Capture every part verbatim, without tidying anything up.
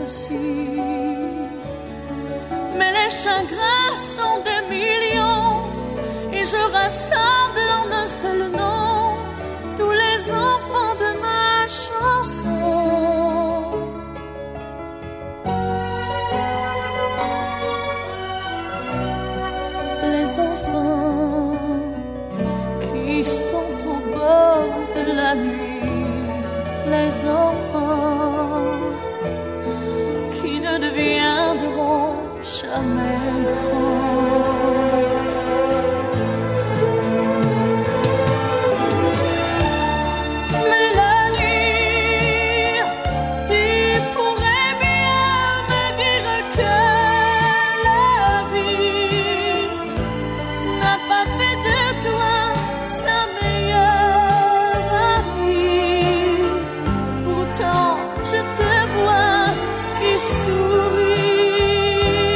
ainsi. Mais les chagrins sont des millions et je rassemble en un seul nom tous les enfants de ma chanson. Les enfants qui sont au bord de la nuit, les enfants qui ne deviendront jamais grands. Mais la nuit, tu pourrais bien me dire que la vie n'a pas fait de toi sa meilleure amie. Pourtant, je te vois qui sourit.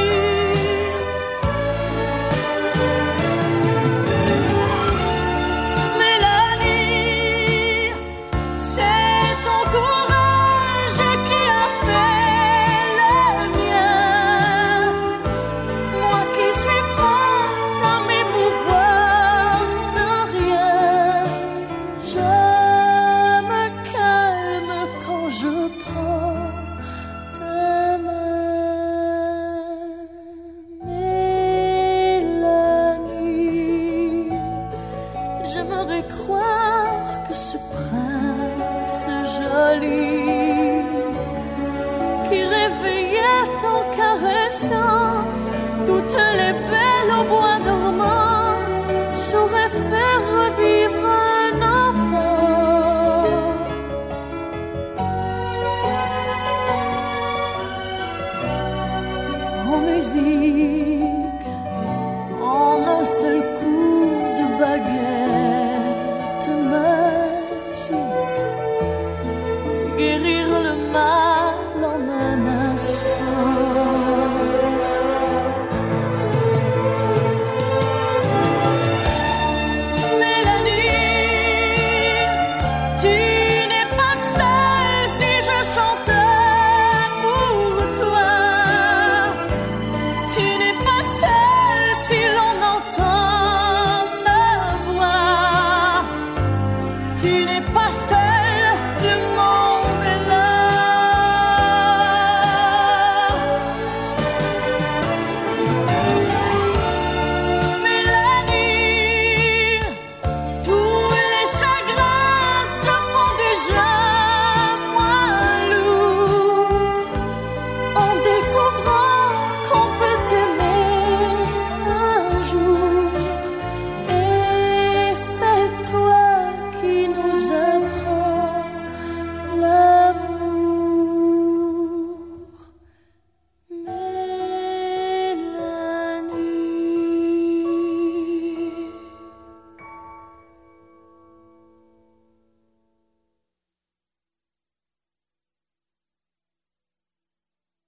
Mélanie, c'est ton courage qui a fait le mien. Moi qui suis prête à m'émouvoir de rien, je me calme quand je prends ta main. Mélanie, j'aimerais croire que ce prince joli qui réveillait en caressant toutes les belles au bois dormant saurait faire revivre un enfant. En musique